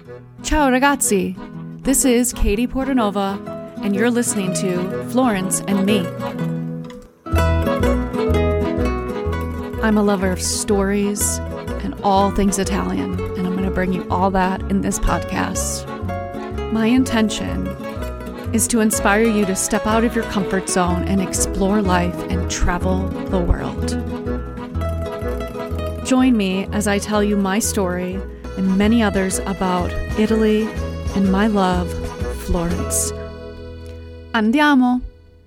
Ciao ragazzi, this is Katie Portanova, and you're listening to Florence and Me. I'm a lover of stories and all things Italian, and I'm going to bring you all that in this podcast. My intention is to inspire you to step out of your comfort zone and explore life and travel the world. Join me as I tell you my story and many others about Italy and my love, Florence. Andiamo!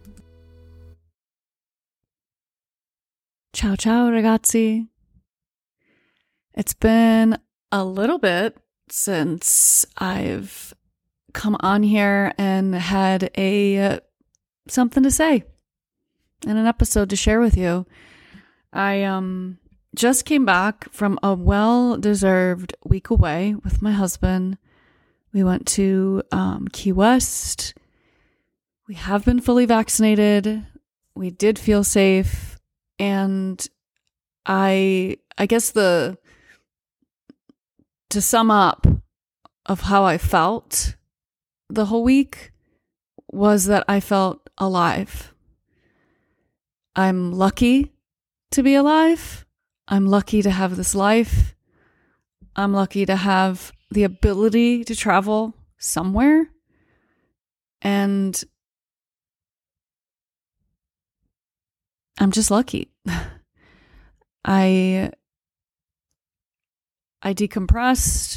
Ciao ciao ragazzi. It's been a little bit since I've come on here and had something to say and an episode to share with you. I just came back from a well-deserved week away with my husband. We went to Key West. We have been fully vaccinated. We did feel safe. And I guess to sum up of how I felt the whole week was that I felt alive. I'm lucky to be alive. I'm lucky to have this life. I'm lucky to have the ability to travel somewhere. And I'm just lucky. I decompressed.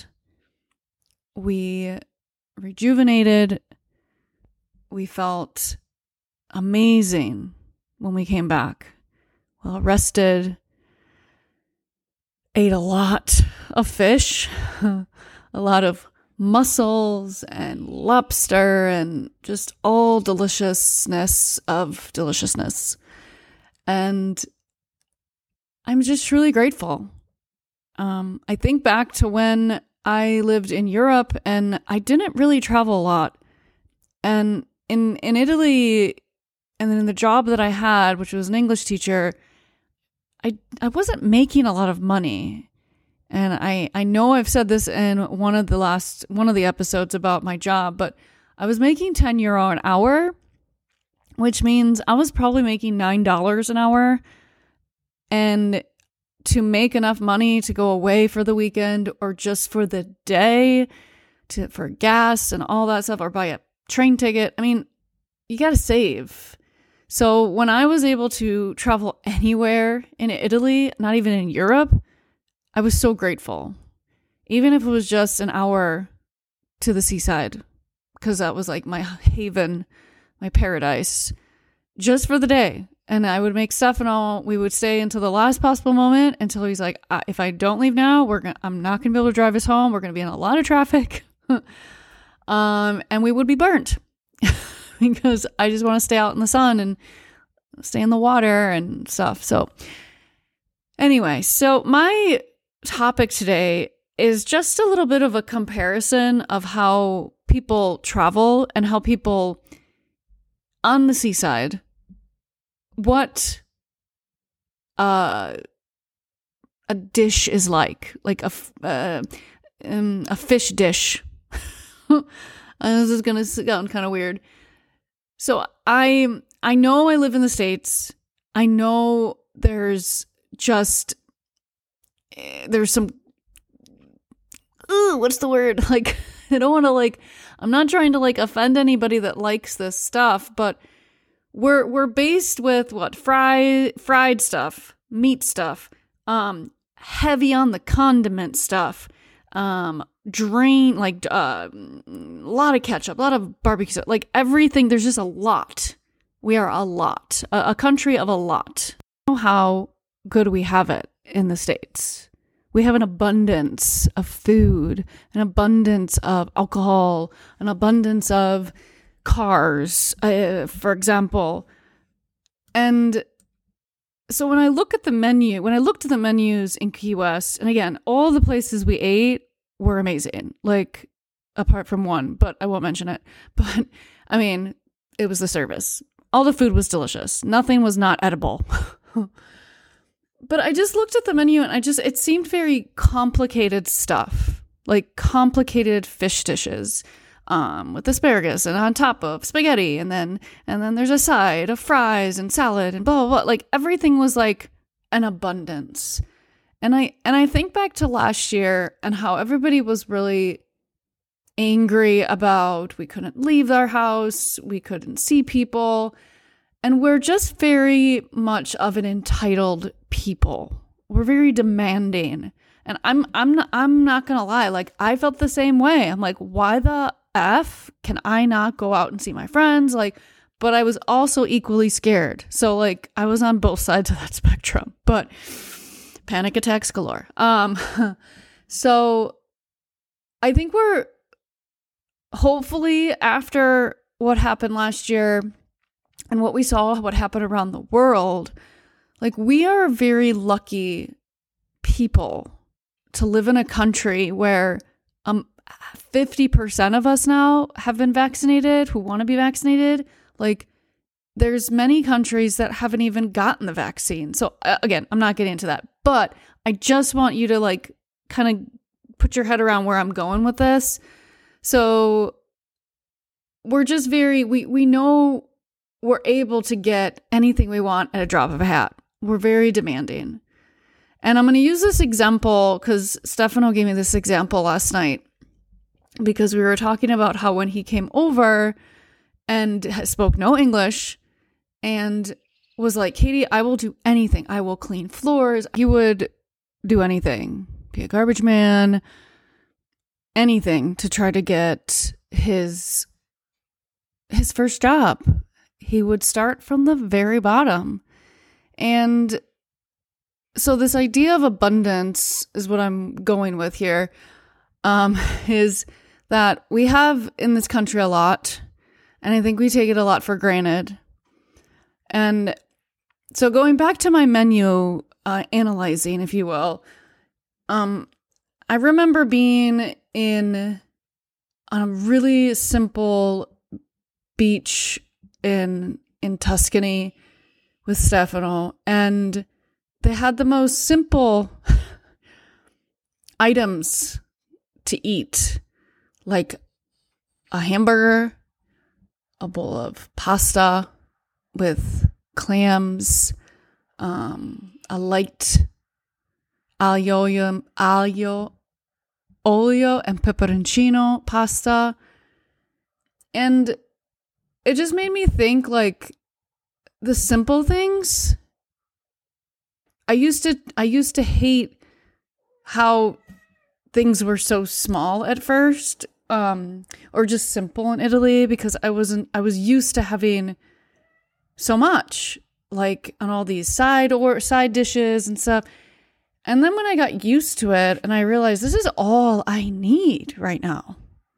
We rejuvenated. We felt amazing when we came back. Well rested. Ate a lot of fish, a lot of mussels and lobster and just all deliciousness of deliciousness. And I'm just truly grateful. I think back to when I lived in Europe and I didn't really travel a lot. And in Italy, and then in the job that I had, which was an English teacher, I wasn't making a lot of money. And I know I've said this in one of the episodes about my job, but I was making €10 an hour, which means I was probably making $9 an hour. And to make enough money to go away for the weekend or just for the day for gas and all that stuff, or buy a train ticket, I mean, you got to save. So when I was able to travel anywhere in Italy, not even in Europe, I was so grateful. Even if it was just an hour to the seaside, because that was like my haven, my paradise, just for the day. And I would make Stefano, we would stay until the last possible moment until he's like, if I don't leave now, I'm not going to be able to drive us home. We're going to be in a lot of traffic. And we would be burnt. Because I just want to stay out in the sun and stay in the water and stuff. So anyway, so my topic today is just a little bit of a comparison of how people travel and how people on the seaside, what a dish is like a fish dish. This is going to sound kind of weird. So I know I live in the States. I know there's some, what's the word? Like, I don't want to I'm not trying to offend anybody that likes this stuff, but we're based with what? Fried stuff, meat stuff, heavy on the condiment stuff, a lot of ketchup, a lot of barbecue stuff, everything. There's just a lot. We are a lot, a country of a lot. I know how good we have it in the States. We have an abundance of food, an abundance of alcohol, an abundance of cars, for example. And so when I looked at the menus in Key West, and again, all the places we ate were amazing, apart from one, but I won't mention it. But I mean, it was the service. All the food was delicious. Nothing was not edible. But I just looked at the menu and it seemed very complicated stuff. like complicated fish dishes with asparagus and on top of spaghetti. And then there's a side of fries and salad and blah, blah, blah. Like everything was like an abundance. And I think back to last year and how everybody was really angry about we couldn't leave our house, we couldn't see people, and we're just very much of an entitled people. We're very demanding. And I'm not gonna lie, like I felt the same way. I'm like, why the F can I not go out and see my friends? Like, but I was also equally scared. So like I was on both sides of that spectrum. But panic attacks galore. So I think we're hopefully after what happened last year and what we saw, what happened around the world, like we are very lucky people to live in a country where 50% of us now have been vaccinated, who want to be vaccinated. Like there's many countries that haven't even gotten the vaccine. So again, I'm not getting into that, but I just want you to like kind of put your head around where I'm going with this. So we're just we know we're able to get anything we want at a drop of a hat. We're very demanding. And I'm going to use this example because Stefano gave me this example last night because we were talking about how when he came over and spoke no English and was like, Katie, I will do anything. I will clean floors. He would do anything, be a garbage man, anything to try to get his first job. He would start from the very bottom. And so this idea of abundance is what I'm going with here, is that we have in this country a lot, and I think we take it a lot for granted. And so going back to my menu, analyzing, if you will, I remember being on a really simple beach in Tuscany with Stefano, and they had the most simple items to eat, like a hamburger, a bowl of pasta with clams, a light aglio olio and peperoncino pasta. And it just made me think like the simple things. I used to hate how things were so small at first, or just simple in Italy, because I was used to having so much, like on all these side dishes and stuff. And then when I got used to it and I realized this is all I need right now.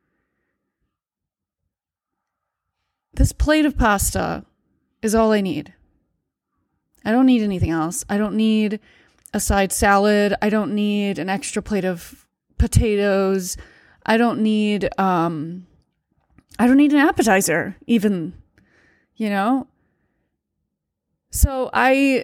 This plate of pasta is all I need. I don't need anything else. I don't need a side salad. I don't need an extra plate of potatoes. I don't need an appetizer even, you know? So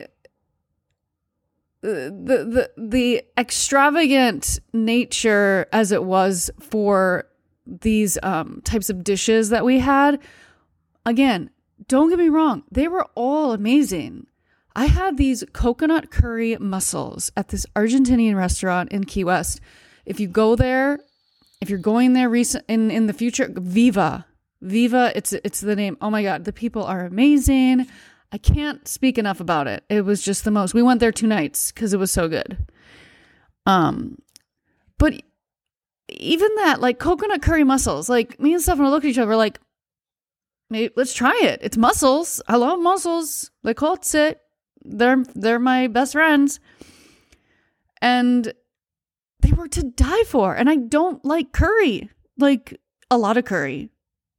the extravagant nature as it was for these types of dishes that we had, again, don't get me wrong, they were all amazing. I had these coconut curry mussels at this Argentinian restaurant in Key West. If you go there, if you're going there in the future, Viva, it's the name. Oh my God, the people are amazing. I can't speak enough about it. It was just the most. We went there 2 nights because it was so good. But even that, like coconut curry mussels, like me and Stefano look at each other like, maybe let's try it. It's mussels. I love mussels. Le cozze. They're my best friends. And they were to die for. And I don't like curry, like a lot of curry.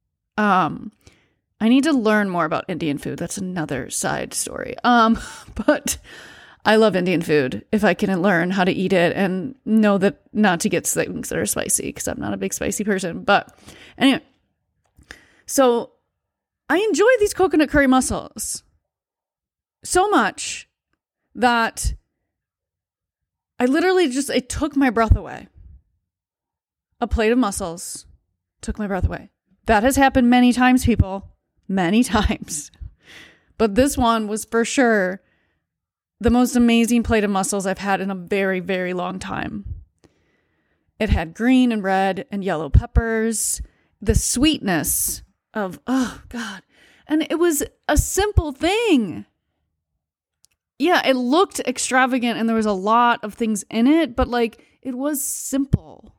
I need to learn more about Indian food. That's another side story. But I love Indian food if I can learn how to eat it and know that not to get things that are spicy, because I'm not a big spicy person. But anyway, so I enjoy these coconut curry mussels so much that I literally it took my breath away. a plate of mussels took my breath away. That has happened many times, people. Many times. But this one was for sure the most amazing plate of mussels I've had in a very, very long time. It had green and red and yellow peppers, the sweetness of, oh God. And it was a simple thing. Yeah, it looked extravagant and there was a lot of things in it, but like it was simple.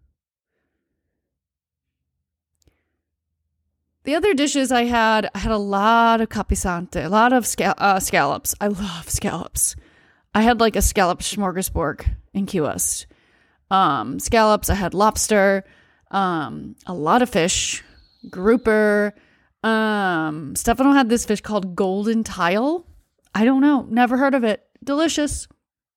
The other dishes I had a lot of capizante, a lot of scallops. I love scallops. I had like a scallop smorgasbord in Key West. Scallops, I had lobster, a lot of fish, grouper. Stefano had this fish called golden tile. I don't know, never heard of it. Delicious.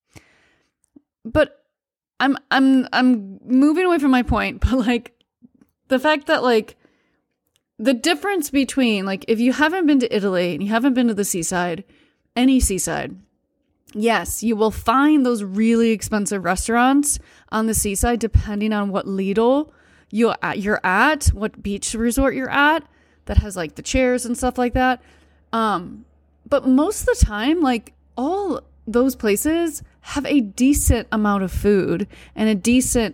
But I'm moving away from my point, but like the fact that like the difference between, like, if you haven't been to Italy and you haven't been to the seaside, any seaside, yes, you will find those really expensive restaurants on the seaside, depending on what Lidl you're at, what beach resort you're at, that has like the chairs and stuff like that. But most of the time, like all those places have a decent amount of food and a decent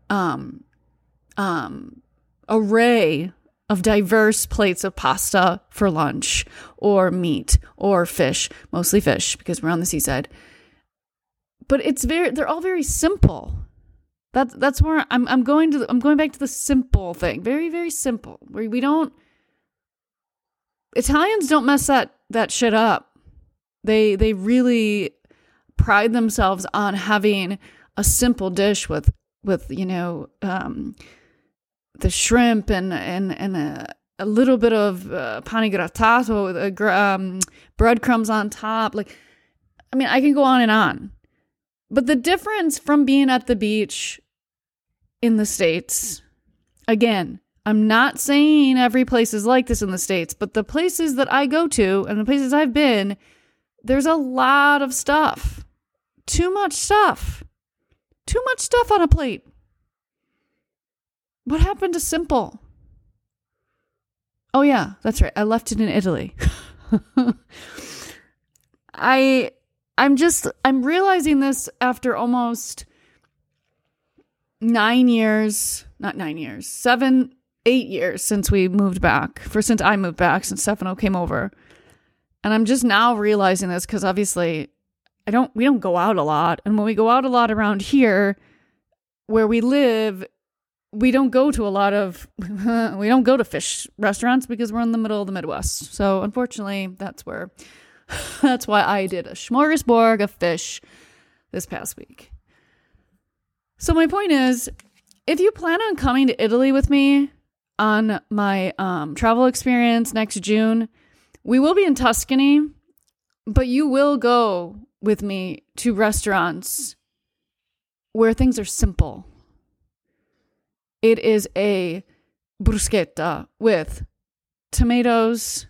array of diverse plates of pasta for lunch, or meat, or fish, mostly fish because we're on the seaside. But they're all very simple. That's where I'm going back to the simple thing. Very, very simple. Where Italians don't mess that shit up. They really pride themselves on having a simple dish with the shrimp and a little bit of pane grattato with breadcrumbs on top. Like, I mean, I can go on and on. But the difference from being at the beach in the States, again, I'm not saying every place is like this in the States, but the places that I go to and the places I've been, there's a lot of stuff. Too much stuff. Too much stuff on a plate. What happened to simple? Oh yeah, that's right. I left it in Italy. I'm realizing this after almost 8 years since we moved back. Since I moved back, since Stefano came over. And I'm just now realizing this because obviously we don't go out a lot. And when we go out a lot around here where we live, we don't go to fish restaurants because we're in the middle of the Midwest. So unfortunately, that's why I did a smorgasbord of fish this past week. So my point is, if you plan on coming to Italy with me on my travel experience next June, we will be in Tuscany, but you will go with me to restaurants where things are simple. It is a bruschetta with tomatoes,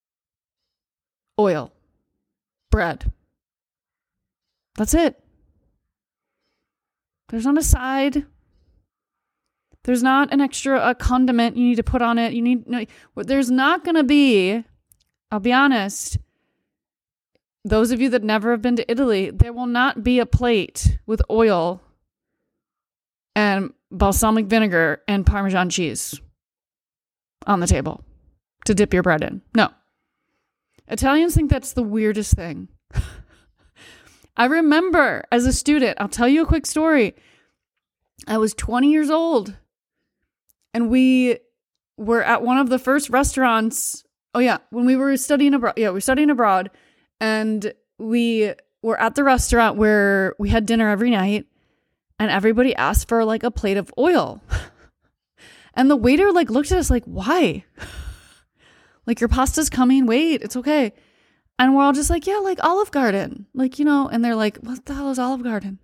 oil, bread. That's it. There's not a side. There's not an extra condiment you need to put on it. There's not going to be, I'll be honest, those of you that never have been to Italy, there will not be a plate with oil and balsamic vinegar and Parmesan cheese on the table to dip your bread in. No. Italians think that's the weirdest thing. I remember as a student, I'll tell you a quick story. I was 20 years old and we were at one of the first restaurants. Oh yeah, when we were studying abroad. Yeah, we were studying abroad and we were at the restaurant where we had dinner every night. And everybody asked for like a plate of oil. And the waiter like looked at us like, why? Like, your pasta's coming. Wait, it's okay. And we're all just like, yeah, like Olive Garden. Like, and they're like, what the hell is Olive Garden?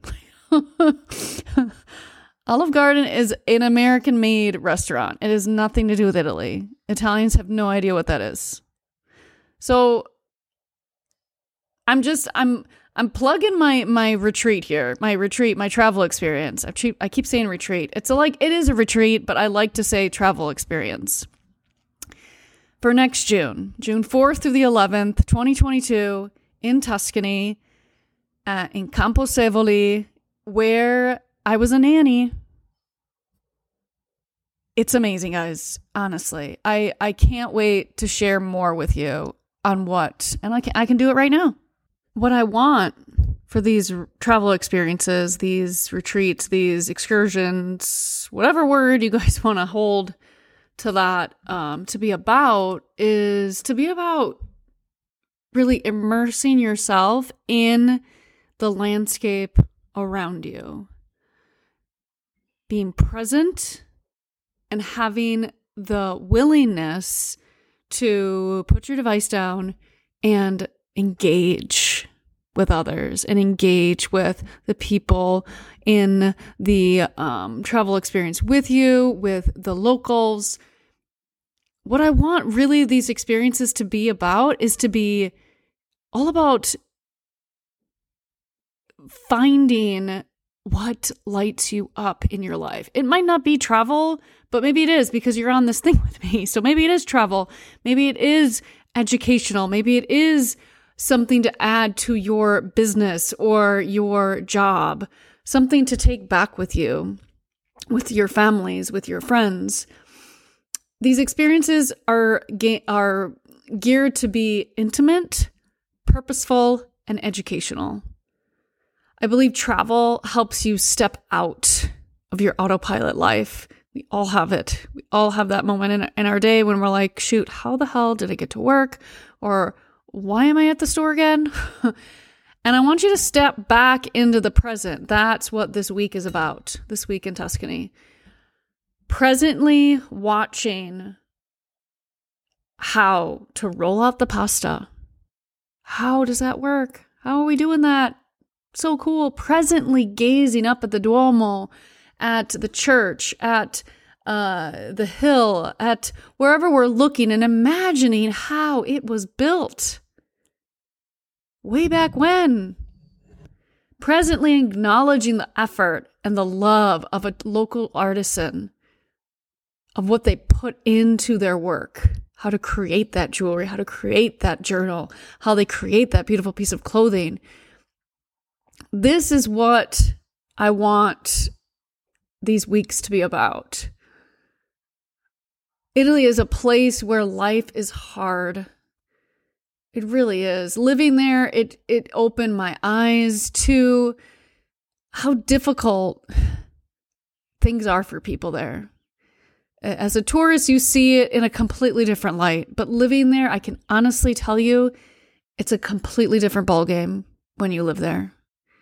Olive Garden is an American-made restaurant. It has nothing to do with Italy. Italians have no idea what that is. So I'm I'm plugging my retreat here. My travel experience. I keep saying retreat. It is a retreat, but I like to say travel experience. For next June 4th through the 11th, 2022, in Tuscany, in Camposevoli, where I was a nanny. It's amazing, guys. Honestly, I can't wait to share more with you on and I can do it right now. What I want for these travel experiences, these retreats, these excursions, whatever word you guys want to hold to that, to be about really immersing yourself in the landscape around you, being present and having the willingness to put your device down and engage with others and engage with the people in the travel experience with you, with the locals. What I want really these experiences to be about is to be all about finding what lights you up in your life. It might not be travel, but maybe it is because you're on this thing with me. So maybe it is travel. Maybe it is educational. Maybe it is something to add to your business or your job, something to take back with you, with your families, with your friends. These experiences are geared to be intimate, purposeful, and educational. I believe travel helps you step out of your autopilot life. We all have it. We all have that moment in our day when we're like, shoot, how the hell did I get to work? Or why am I at the store again? And I want you to step back into the present. That's what this week is about, this week in Tuscany. Presently watching how to roll out the pasta. How does that work? How are we doing that? So cool. Presently gazing up at the Duomo, at the church, at the hill, at wherever we're looking and imagining how it was built way back when. Presently acknowledging the effort and the love of a local artisan, of what they put into their work, how to create that jewelry, how to create that journal, how they create that beautiful piece of clothing. This is what I want these weeks to be about. Italy is a place where life is hard. It really is. Living there, it opened my eyes to how difficult things are for people there. As a tourist, you see it in a completely different light. But living there, I can honestly tell you, it's a completely different ballgame when you live there.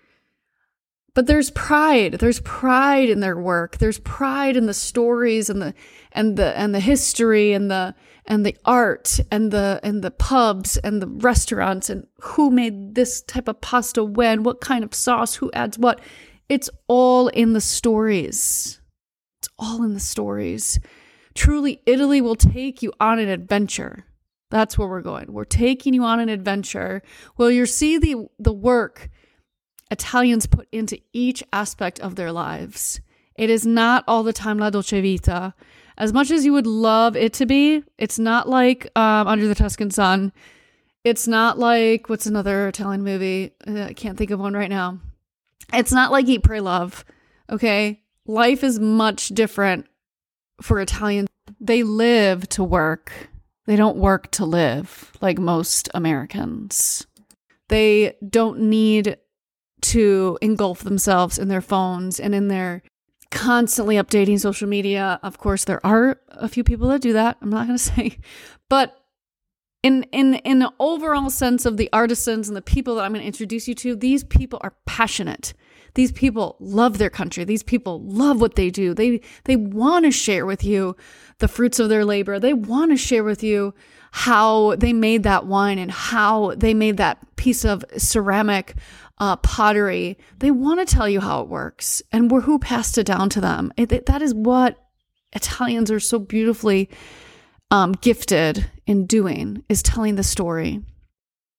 But there's pride. There's pride in their work. There's pride in the stories and the history and the art and the pubs and the restaurants and who made this type of pasta when, what kind of sauce, who adds what. It's all in the stories. It's all in the stories. Truly, Italy will take you on an adventure. That's where we're going. We're taking you on an adventure where you'll see the work Italians put into each aspect of their lives. It is not all the time la dolce vita. As much as you would love it to be, it's not like Under the Tuscan Sun. It's not like, what's another Italian movie? I can't think of one right now. It's not like Eat, Pray, Love. Okay? Life is much different for Italians. They live to work. They don't work to live like most Americans. They don't need to engulf themselves in their phones and in their constantly updating social media. Of course, there are a few people that do that. I'm not going to say, but in the overall sense of the artisans and the people that I'm going to introduce you to, these people are passionate. These people love their country. These people love what they do. They want to share with you the fruits of their labor. They want to share with you how they made that wine and how they made that piece of ceramic pottery. They want to tell you how it works and who passed it down to them. That is what Italians are so beautifully gifted in doing, is telling the story.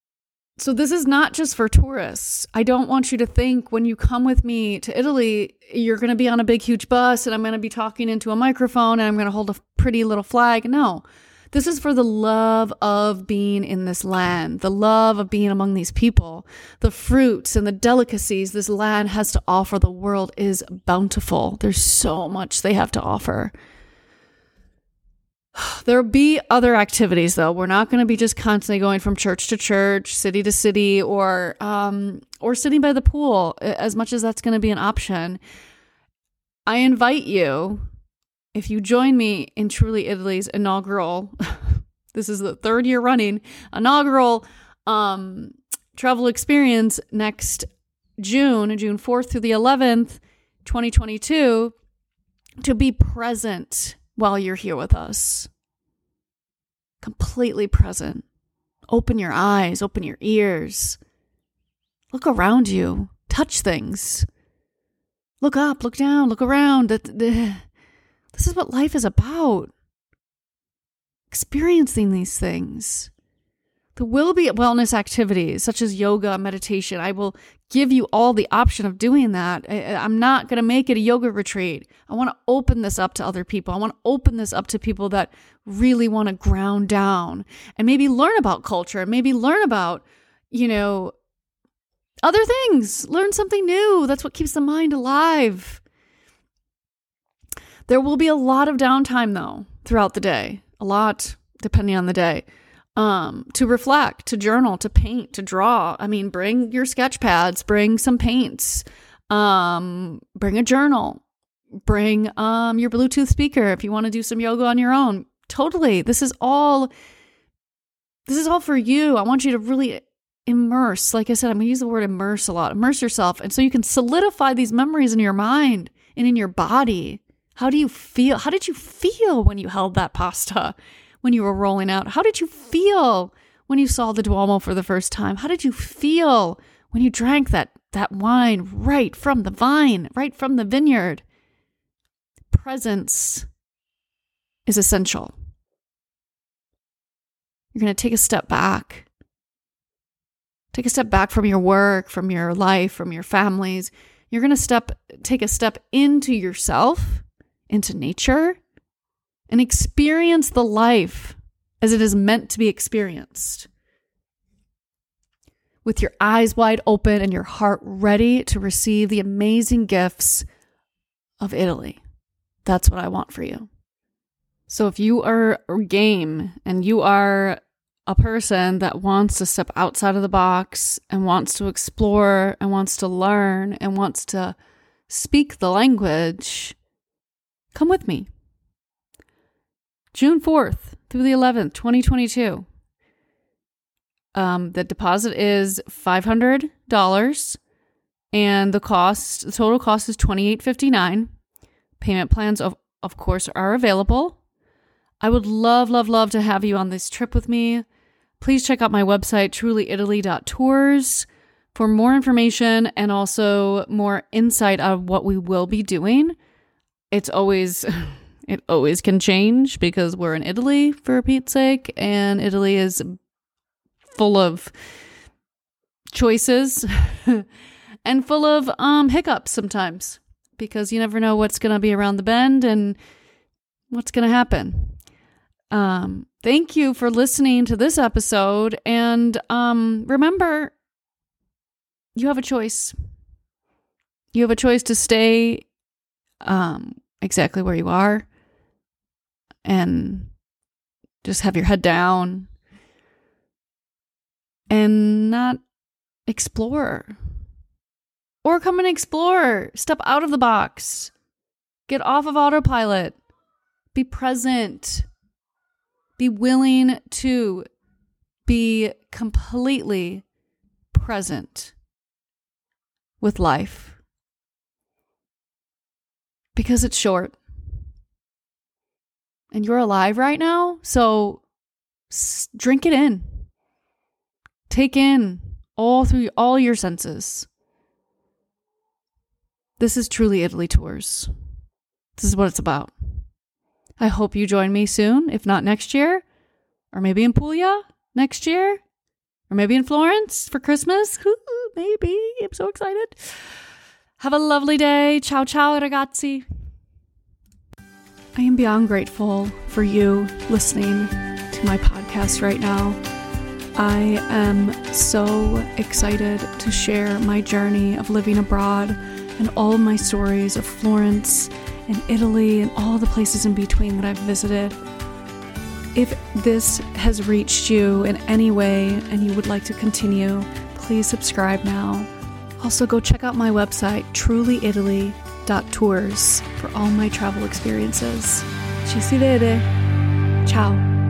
So this is not just for tourists. I don't want you to think when you come with me to Italy, you're going to be on a big, huge bus and I'm going to be talking into a microphone and I'm going to hold a pretty little flag. No, this is for the love of being in this land, the love of being among these people. The fruits and the delicacies this land has to offer the world is bountiful. There's so much they have to offer. There'll be other activities, though. We're not going to be just constantly going from church to church, city to city, or sitting by the pool, as much as that's going to be an option. I invite you, if you join me in Truly Italy's inaugural, this is the third year running, inaugural travel experience next June 4th through the 11th, 2022, to be present while you're here with us. Completely present. Open your eyes, open your ears. Look around you. Touch things. Look up, look down, look around. This is what life is about. Experiencing these things. There will be wellness activities such as yoga, meditation. I will give you all the option of doing that. I'm not going to make it a yoga retreat. I want to open this up to other people. I want to open this up to people that really want to ground down and maybe learn about culture, maybe learn about, other things, learn something new. That's what keeps the mind alive. There will be a lot of downtime though throughout the day, a lot depending on the day. To reflect, to journal, to paint, to draw. I mean, bring your sketch pads, bring some paints, bring a journal, bring your Bluetooth speaker if you want to do some yoga on your own. Totally. This is all for you. I want you to really immerse. Like I said, I'm going to use the word immerse a lot. Immerse yourself. And so you can solidify these memories in your mind and in your body. How do you feel? How did you feel when you held that pasta? When you were rolling out? How did you feel when you saw the Duomo for the first time? How did you feel when you drank that wine right from the vine, right from the vineyard? Presence is essential. You're going to take a step back. Take a step back from your work, from your life, from your families. You're going to take a step into yourself, into nature, and experience the life as it is meant to be experienced. With your eyes wide open and your heart ready to receive the amazing gifts of Italy. That's what I want for you. So if you are game and you are a person that wants to step outside of the box and wants to explore and wants to learn and wants to speak the language, come with me. June 4th through the 11th, 2022. The deposit is $500 and the total cost is $28.59. Payment plans, of course, are available. I would love, love, love to have you on this trip with me. Please check out my website, trulyitaly.tours, for more information and also more insight of what we will be doing. It always can change because we're in Italy, for Pete's sake, and Italy is full of choices and full of hiccups sometimes because you never know what's going to be around the bend and what's going to happen. Thank you for listening to this episode, and remember, you have a choice. You have a choice to stay exactly where you are and just have your head down and not explore. Or come and explore. Step out of the box. Get off of autopilot. Be present. Be willing to be completely present with life. Because it's short. And you're alive right now, so drink it in. Take in through all your senses. This is Truly Italy Tours. This is what it's about. I hope you join me soon, if not next year, or maybe in Puglia next year, Or maybe in Florence for Christmas. Maybe. I'm so excited. Have a lovely day. Ciao, ciao, ragazzi. I am beyond grateful for you listening to my podcast right now. I am so excited to share my journey of living abroad and all of my stories of Florence and Italy and all the places in between that I've visited. If this has reached you in any way and you would like to continue, please subscribe now. Also, go check out my website, trulyitaly.tours, for all my travel experiences. Ci si vede. Ciao.